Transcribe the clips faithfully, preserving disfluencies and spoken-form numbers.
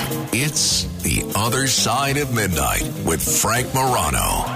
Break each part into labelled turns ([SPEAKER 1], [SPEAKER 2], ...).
[SPEAKER 1] It's The Other Side of Midnight with Frank Morano.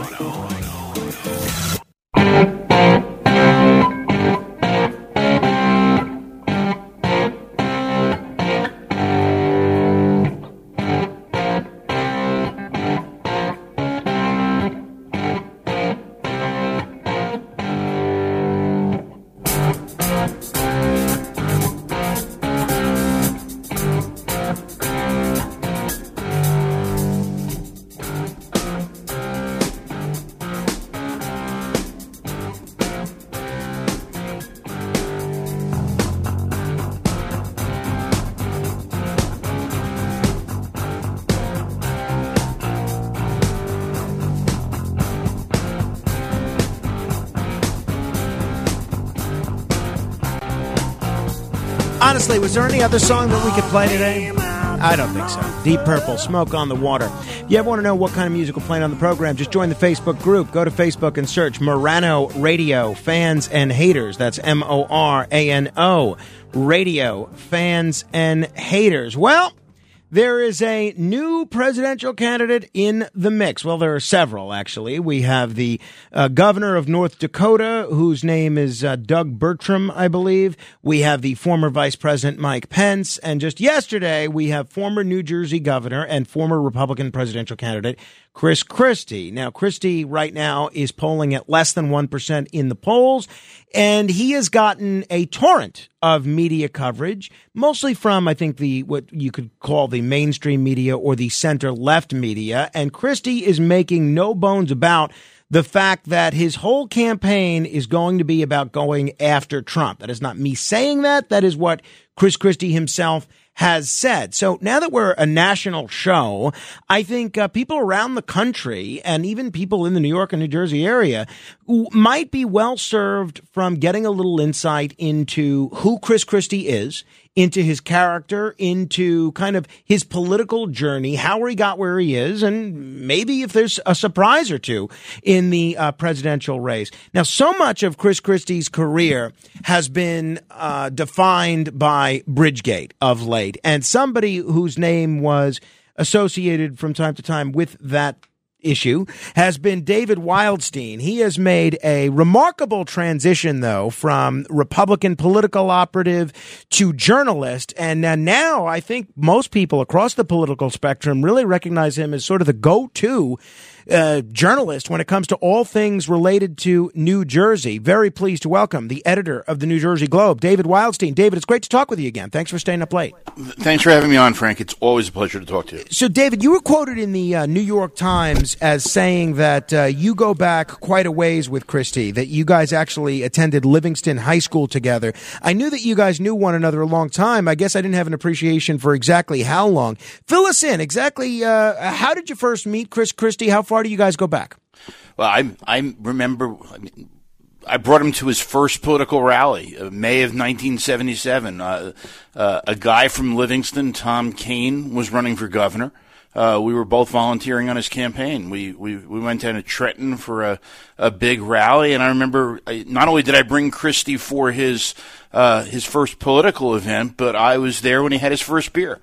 [SPEAKER 2] Honestly, was there any other song that we could play today? I don't think so. Deep Purple, Smoke on the Water. If you ever want to know what kind of music we're playing on the program, just join the Facebook group. Go to Facebook and search Morano Radio, Fans and Haters. That's M O R A N O, Radio, Fans and Haters. Well, there is a new presidential candidate in the mix. Well, there are several, actually. We have the uh, governor of North Dakota, whose name is uh, Doug Bertram, I believe. We have the former Vice President Mike Pence. And just yesterday, we have former New Jersey governor and former Republican presidential candidate Chris Christie. Now, Christie right now is polling at less than one percent in the polls, and he has gotten a torrent of media coverage, mostly from, I think, the what you could call the mainstream media or the center-left media. And Christie is making no bones about the fact that his whole campaign is going to be about going after Trump. That is not me saying that. That is what Chris Christie himself has said. So now that we're a national show, I think uh, people around the country and even people in the New York and New Jersey area might be well served from getting a little insight into who Chris Christie is, into his character, into kind of his political journey, how he got where he is, and maybe if there's a surprise or two in the uh, presidential race. Now, so much of Chris Christie's career has been uh, defined by Bridgegate of late, and somebody whose name was associated from time to time with that issue has been David Wildstein. He has made a remarkable transition, though, from Republican political operative to journalist. And uh, now I think most people across the political spectrum really recognize him as sort of the go-to uh, journalist when it comes to all things related to New Jersey. Very pleased to welcome the editor of the New Jersey Globe, David Wildstein. David, it's great to talk with you again. Thanks for staying up late.
[SPEAKER 3] Thanks for having me on, Frank. It's always a pleasure to talk to you.
[SPEAKER 2] So, David, you were quoted in the uh, New York Times as saying that uh, you go back quite a ways with Christie, that you guys actually attended Livingston High School together. I knew that you guys knew one another a long time. I guess I didn't have an appreciation for exactly how long. Fill us in. Exactly uh, how did you first meet Chris Christie? How far do you guys go back?
[SPEAKER 3] Well, I I remember I, mean, I brought him to his first political rally, uh, May of nineteen seventy-seven. Uh, uh, a guy from Livingston, Tom Kean, was running for governor. Uh, we were both volunteering on his campaign. We, we, we went down to Trenton for a, a big rally, and I remember I, not only did I bring Christie for his uh, his first political event, but I was there when he had his first beer.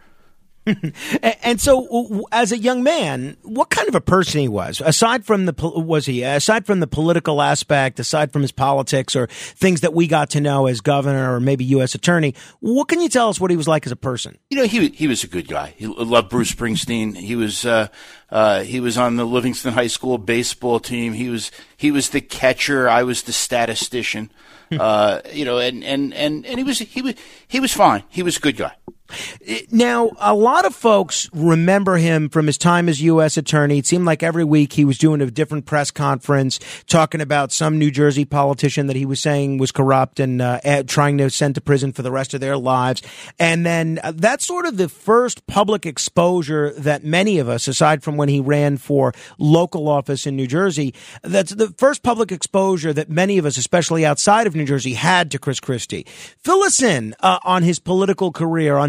[SPEAKER 2] And so, as a young man, what kind of a person he was? Aside from the was he aside from the political aspect, aside from his politics or things that we got to know as governor or maybe U S attorney, what can you tell us what he was like as a person?
[SPEAKER 3] You know, he he was a good guy. He loved Bruce Springsteen. He was uh, uh, he was on the Livingston High School baseball team. He was he was the catcher. I was the statistician. uh, you know, and, and, and, and he was he was he was fine. He was a good guy.
[SPEAKER 2] Now, a lot of folks remember him from his time as U S attorney. It seemed like every week he was doing a different press conference talking about some New Jersey politician that he was saying was corrupt and uh, trying to send to prison for the rest of their lives. And then uh, that's sort of the first public exposure that many of us, aside from when he ran for local office in New Jersey, that's the first public exposure that many of us, especially outside of New Jersey, had to Chris Christie. Fill us in uh, on his political career, on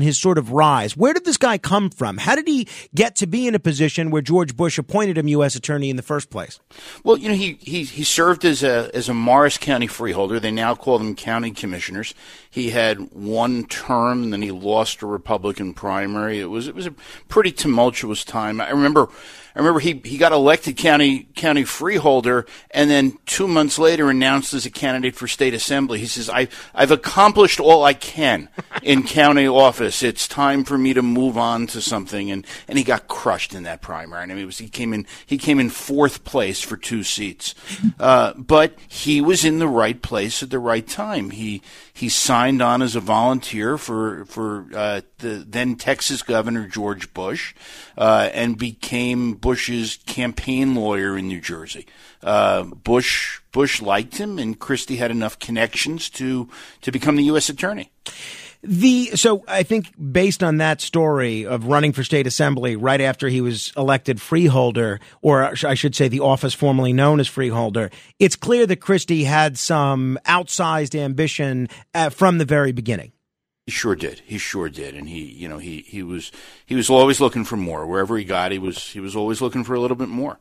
[SPEAKER 2] his sort of rise. Where did this guy come from? How did he get to be in a position where George Bush appointed him U S attorney in the first place?
[SPEAKER 3] Well, you know, he, he, he served as a as a Morris County freeholder. They now call them county commissioners. He had one term, and then he lost a Republican primary. It was it was a pretty tumultuous time. I remember I remember he, he got elected county county freeholder, and then two months later announced as a candidate for state assembly. He says, I, I've accomplished all I can in county office. It's time for me to move on to something. And, and he got crushed in that primary. And I mean, it was, he came in he came in fourth place for two seats. Uh, but he was in the right place at the right time. He he signed on as a volunteer for for uh, the then Texas Governor George Bush, uh, and became Bush's campaign lawyer in New Jersey. Uh, Bush Bush liked him, and Christie had enough connections to to become the U S attorney.
[SPEAKER 2] The so I think based on that story of running for state assembly right after he was elected freeholder, or I should say the office formerly known as freeholder, it's clear that Christie had some outsized ambition uh, from the very beginning.
[SPEAKER 3] He sure did. He sure did, and he, you know, he, he was he was always looking for more. Wherever he got, he was he was always looking for a little bit more.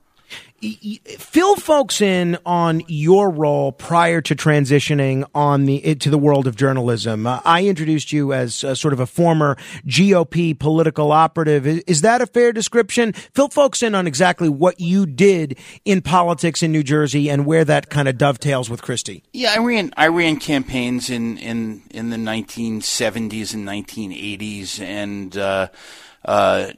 [SPEAKER 2] Fill folks in on your role prior to transitioning on the to the world of journalism. Uh, I introduced you as uh, sort of a former G O P political operative. Is, is that a fair description? Fill folks in on exactly what you did in politics in New Jersey and where that kind of dovetails with Christie.
[SPEAKER 3] Yeah, I ran I ran campaigns in in, in the nineteen seventies and nineteen eighties, and uh, uh,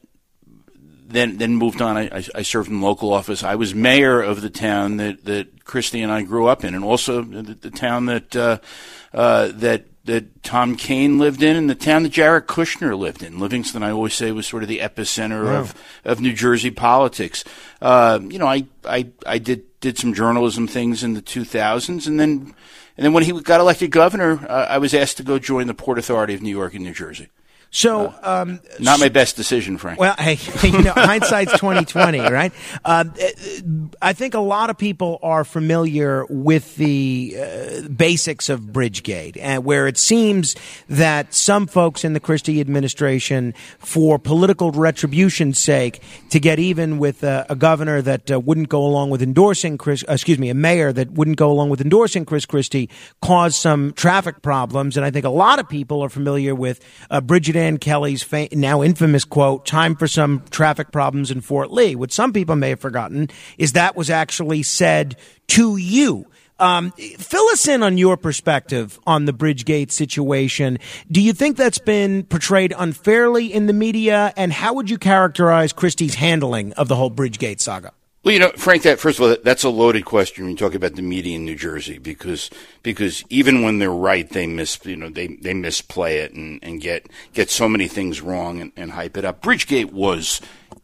[SPEAKER 3] Then, then moved on. I, I served in local office. I was mayor of the town that, that Christie and I grew up in, and also the, the town that uh, uh, that that Tom Kean lived in, and the town that Jared Kushner lived in. Livingston, I always say, was sort of the epicenter
[SPEAKER 2] wow.
[SPEAKER 3] of, of New Jersey politics. Uh, you know, I, I I did did some journalism things in the two thousands, and then and then when he got elected governor, uh, I was asked to go join the Port Authority of New York and New Jersey.
[SPEAKER 2] So, um,
[SPEAKER 3] not my best decision, Frank.
[SPEAKER 2] Well, hey, you know, hindsight's twenty twenty, right? Uh, I think a lot of people are familiar with the uh, basics of Bridgegate, and where it seems that some folks in the Christie administration, for political retribution's sake, to get even with uh, a governor that uh, wouldn't go along with endorsing Chris, uh, excuse me, a mayor that wouldn't go along with endorsing Chris Christie, caused some traffic problems. And I think a lot of people are familiar with uh, Bridget Ann Kelly's fa- now infamous quote, "Time for some traffic problems in Fort Lee." What some people may have forgotten is that was actually said to you. Um, fill us in on your perspective on the Bridgegate situation. Do you think that's been portrayed unfairly in the media? And how would you characterize Christie's handling of the whole Bridgegate saga?
[SPEAKER 3] Well, you know, Frank, that first of all, that's a loaded question when you talk about the media in New Jersey, because because even when they're right, they miss you know they, they misplay it and, and get get so many things wrong and, and hype it up. Bridgegate was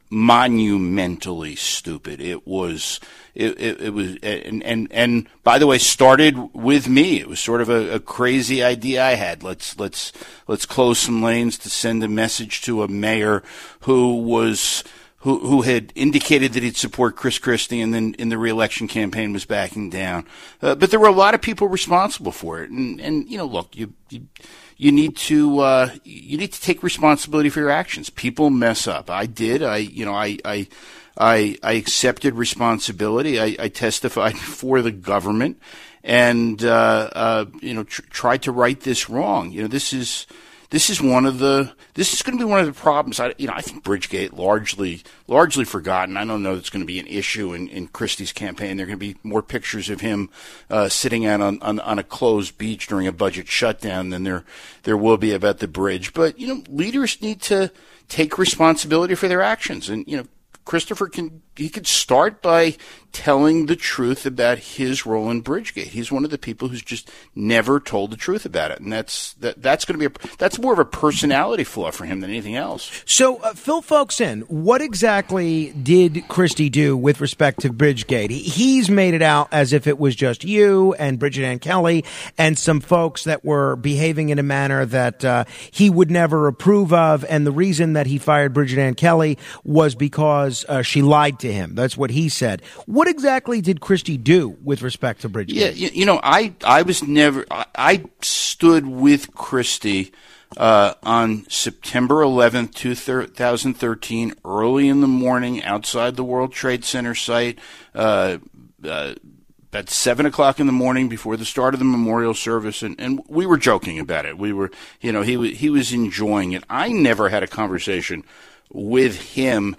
[SPEAKER 3] monumentally stupid. It was it, it, it was and, and and by the way, started with me. It was sort of a, a crazy idea I had. Let's let's let's close some lanes to send a message to a mayor who was. Who, who had indicated that he'd support Chris Christie, and then in the re-election campaign was backing down. Uh, but there were a lot of people responsible for it, and, and you know, look, you you, you need to uh, you need to take responsibility for your actions. People mess up. I did. I you know I I I, I accepted responsibility. I, I testified for the government, and uh, uh, you know tr- tried to right this wrong. You know, this is. This is one of the. This is going to be one of the problems. I, you know, I think Bridgegate largely, largely forgotten. I don't know it's going to be an issue in, in Christie's campaign. There are going to be more pictures of him uh, sitting out on, on on a closed beach during a budget shutdown than there there will be about the bridge. But you know, leaders need to take responsibility for their actions, and you know, Christopher can he could start by telling the truth about his role in Bridgegate. He's one of the people who's just never told the truth about it, and that's that, that's going to be a, that's more of a personality flaw for him than anything else.
[SPEAKER 2] So, uh, fill folks in. What exactly did Christie do with respect to Bridgegate? He, he's made it out as if it was just you and Bridget Ann Kelly and some folks that were behaving in a manner that uh, he would never approve of, and the reason that he fired Bridget Ann Kelly was because uh, she lied to him. That's what he said. What exactly did Christie do with respect to Bridgegate?
[SPEAKER 3] Yeah, you, you know, I, I was never, I, I stood with Christie Uh, on September eleventh, two thousand thirteen, early in the morning, outside the World Trade Center site, uh, uh, at seven o'clock in the morning before the start of the memorial service, and, and we were joking about it. We were, you know, he was, he was enjoying it. I never had a conversation with him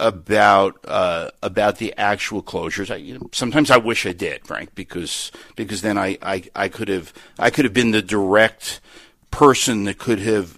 [SPEAKER 3] about uh, about the actual closures. I, you know, sometimes I wish I did, Frank, because because then I, I, I could have I could have been the direct person that could have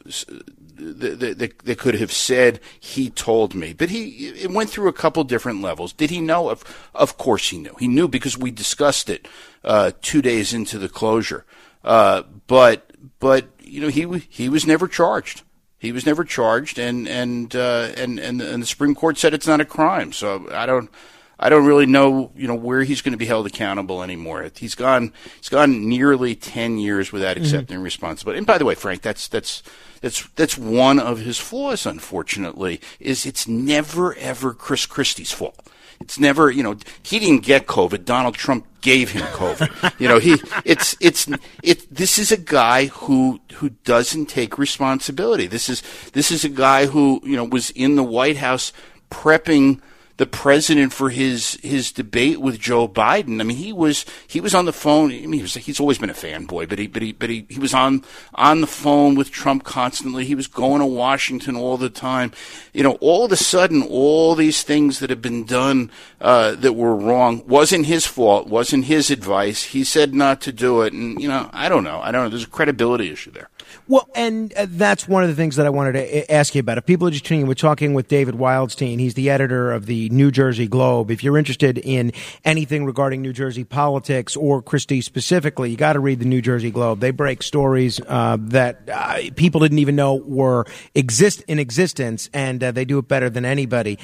[SPEAKER 3] that, that, that could have said he told me. But he it went through a couple different levels. Did he know? Of of course he knew. He knew because we discussed it uh, two days into the closure. Uh, but but you know he he was never charged. He was never charged, and and uh, and and and the Supreme Court said it's not a crime. So I don't. I don't really know, you know, where he's going to be held accountable anymore. He's gone, he's gone nearly ten years without accepting mm-hmm. responsibility. And by the way, Frank, that's that's that's that's one of his flaws. Unfortunately, is it's never ever Chris Christie's fault. It's never, you know, he didn't get COVID. Donald Trump gave him COVID. you know, he it's it's it. This is a guy who who doesn't take responsibility. This is this is a guy who you know was in the White House prepping the president for his his debate with Joe Biden. I mean, he was he was on the phone. I mean, he was, he's always been a fanboy, but he but he but he, he was on on the phone with Trump constantly. He was going to Washington all the time. You know, all of a sudden, all these things that have been done uh, that were wrong wasn't his fault, wasn't his advice. He said not to do it, and you know, I don't know. I don't know. There's a credibility issue there.
[SPEAKER 2] Well, and uh, that's one of the things that I wanted to ask you about. If people are just tuning in, we're talking with David Wildstein. He's the editor of the New Jersey Globe. If you're interested in anything regarding New Jersey politics or Christie specifically, you got to read the New Jersey Globe. They break stories uh, that uh, people didn't even know were exist in existence, and uh, they do it better than anybody.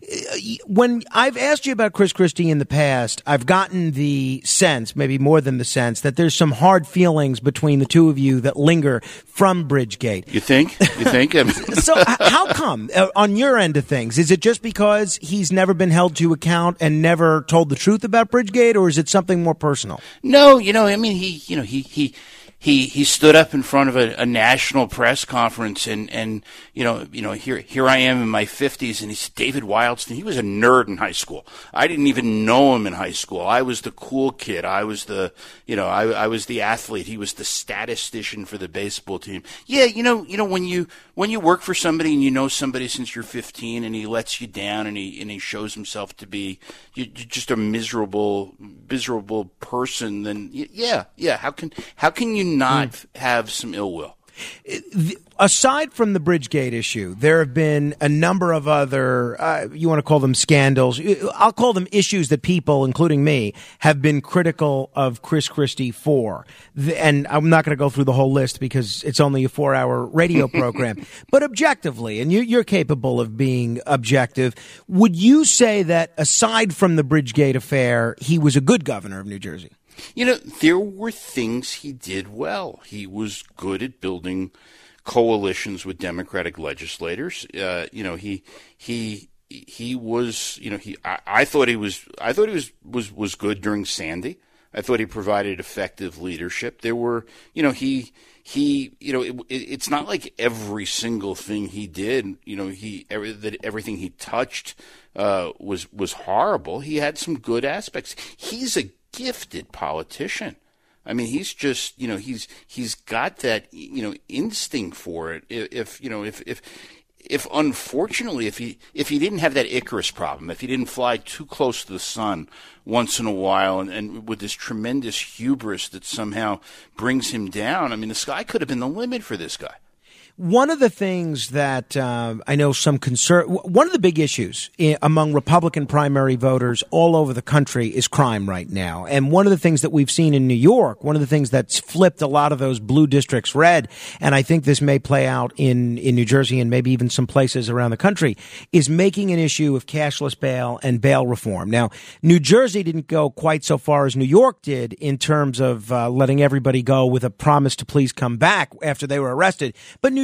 [SPEAKER 2] When I've asked you about Chris Christie in the past, I've gotten the sense, maybe more than the sense, that there's some hard feelings between the two of you that linger from Bridgegate.
[SPEAKER 3] You think? You think?
[SPEAKER 2] So how come, uh, on your end of things, is it just because he's never been held to account and never told the truth about Bridgegate, or is it something more personal?
[SPEAKER 3] No, you know, I mean, he, you know, he, he, he, he stood up in front of a, a national press conference, and, and you know, you know, here here I am in my fifties, and he's David Wildstein. He was a nerd in high school. I didn't even know him in high school. I was the cool kid. I was the, you know, I, I was the athlete. He was the statistician for the baseball team. Yeah, you know, you know, when you when you work for somebody and you know somebody since you're fifteen, and he lets you down, and he and he shows himself to be you, you're just a miserable, miserable person, then yeah, yeah. How can how can you not mm. have some ill will?
[SPEAKER 2] Aside from the Bridgegate issue, there have been a number of other, uh, you want to call them scandals. I'll call them issues that people, including me, have been critical of Chris Christie for. And I'm not going to go through the whole list because it's only a four-hour radio program. But objectively, and you, you're capable of being objective, would you say that aside from the Bridgegate affair, he was a good governor of New Jersey?
[SPEAKER 3] You know, there were things he did well. He was good at building coalitions with Democratic legislators. Uh, you know, he he he was. You know, he. I, I thought he was. I thought he was was was good during Sandy. I thought he provided effective leadership. There were. You know, he he. You know, it, it, it's not like every single thing he did. You know, he every, that everything he touched uh, was was horrible. He had some good aspects. He's a gifted politician. I mean, he's just, you know, he's he's got that, you know, instinct for it. If, you know, if if if unfortunately, if he if he didn't have that Icarus problem, if he didn't fly too close to the sun once in a while, and, and with this tremendous hubris that somehow brings him down, I mean, the sky could have been the limit for this guy.
[SPEAKER 2] One of the things that uh, I know some concern, one of the big issues I- among Republican primary voters all over the country is crime right now. And one of the things that we've seen in New York, one of the things that's flipped a lot of those blue districts red, and I think this may play out in, in New Jersey and maybe even some places around the country, is making an issue of cashless bail and bail reform. Now, New Jersey didn't go quite so far as New York did in terms of uh, letting everybody go with a promise to please come back after they were arrested. But New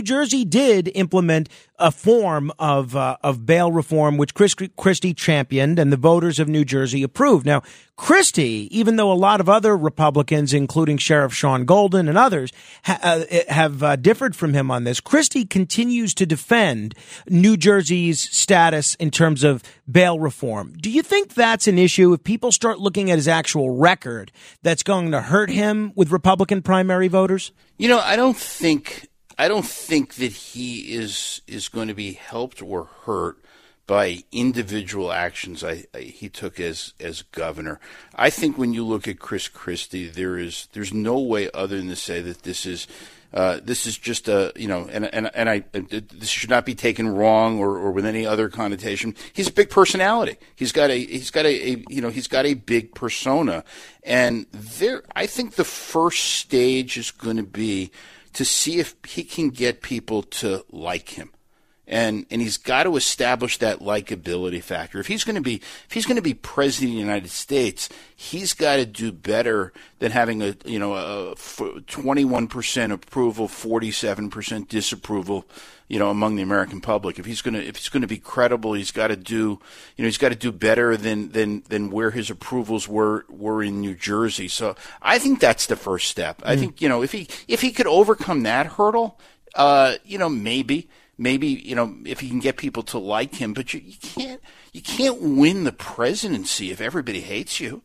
[SPEAKER 2] New Jersey did implement a form of uh, of bail reform, which Chris Christie championed and the voters of New Jersey approved. Now, Christie, even though a lot of other Republicans, including Sheriff Sean Golden and others, ha- uh, have uh, differed from him on this, Christie continues to defend New Jersey's status in terms of bail reform. Do you think that's an issue if people start looking at his actual record that's going to hurt him with Republican primary voters?
[SPEAKER 3] You know, I don't think I don't think that he is is going to be helped or hurt by individual actions I, I, he took as as governor. I think when you look at Chris Christie, there is there's no way other than to say that this is uh, this is just a you know and and and I this should not be taken wrong or, or with any other connotation. He's a big personality. He's got a he's got a, a you know he's got a big persona, and there I think the first stage is going to be to see if he can get people to like him. And and he's got to establish that likability factor. If he's going to be if he's going to be president of the United States, he's got to do better than having a you know a twenty-one percent approval, forty-seven percent disapproval, you know, among the American public. If he's going to if he's going to be credible, he's got to do you know he's got to do better than than than where his approvals were were in New Jersey. So I think that's the first step. Mm. I think you know if he if he could overcome that hurdle, uh, you know maybe. Maybe, you know, if he can get people to like him, but you, you can't you can't win the presidency if everybody hates you.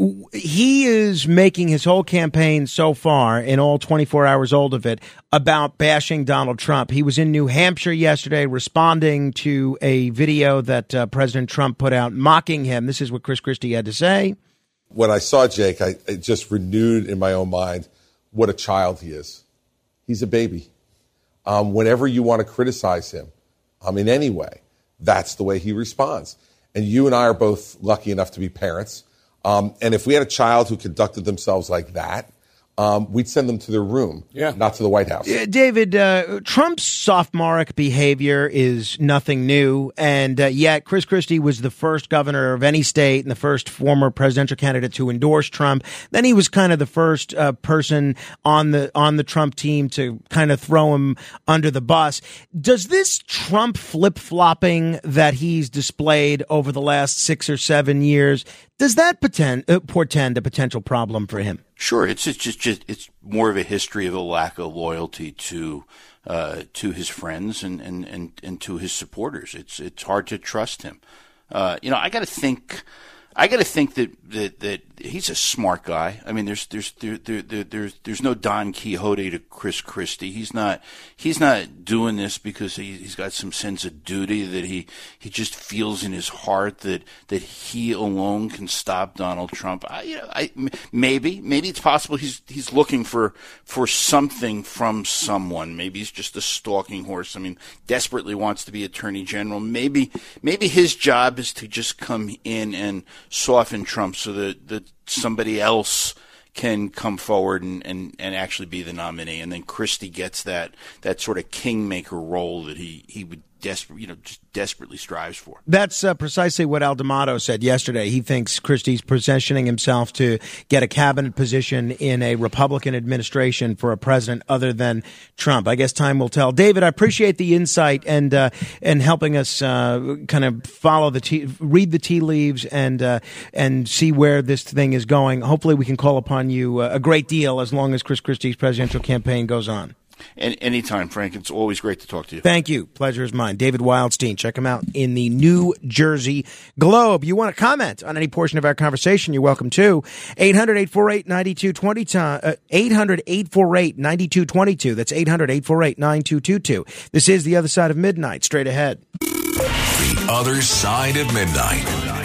[SPEAKER 2] He is making his whole campaign so far, in all twenty-four hours old of it, about bashing Donald Trump. He was in New Hampshire yesterday responding to a video that uh, President Trump put out mocking him. This is what Chris Christie had to say.
[SPEAKER 4] When I saw Jake, I it just renewed in my own mind what a child he is. He's a baby. Um, whenever you want to criticize him um, in any way, that's the way he responds. And you and I are both lucky enough to be parents. Um, and if we had a child who conducted themselves like that, um, we'd send them to their room, yeah. not to the White House.
[SPEAKER 2] Uh, David, uh, Trump's sophomoric behavior is nothing new. And uh, yet Chris Christie was the first governor of any state and the first former presidential candidate to endorse Trump. Then he was kind of the first uh, person on the on the Trump team to kind of throw him under the bus. Does this Trump flip-flopping that he's displayed over the last six or seven years, does that portend, uh, portend a potential problem for him?
[SPEAKER 3] Sure, it's it's just, just it's more of a history of a lack of loyalty to uh, to his friends and, and, and, and to his supporters. It's it's hard to trust him. Uh, you know, I got to think. I got to think that, that that he's a smart guy. I mean, there's there's there, there, there, there's there's no Don Quixote to Chris Christie. He's not he's not doing this because he, he's got some sense of duty that he, he just feels in his heart that that he alone can stop Donald Trump. I, you know, I maybe maybe it's possible he's he's looking for for something from someone. Maybe he's just a stalking horse. I mean, desperately wants to be Attorney General. Maybe maybe his job is to just come in and soften Trump so that, that somebody else can come forward and, and, and actually be the nominee. And then Christie gets that, that sort of kingmaker role that he, he would desperate, you know, just desperately strives for.
[SPEAKER 2] That's uh, precisely what Al D'Amato said yesterday. He thinks Christie's positioning himself to get a cabinet position in a Republican administration for a president other than Trump. I guess time will tell. David, I appreciate the insight and uh, and helping us uh, kind of follow the tea, read the tea leaves and uh, and see where this thing is going. Hopefully, we can call upon you uh, a great deal as long as Chris Christie's presidential campaign goes on.
[SPEAKER 3] Anytime, Frank. It's always great to talk to you.
[SPEAKER 2] Thank you. Pleasure is mine. David Wildstein. Check him out in the New Jersey Globe. You want to comment on any portion of our conversation, you're welcome to. eight hundred, eight four eight, nine two two zero. Uh, eight hundred, eight four eight, nine two two two. That's eight hundred, eight four eight, nine two two two. This is The Other Side of Midnight. Straight ahead.
[SPEAKER 1] The Other Side of Midnight.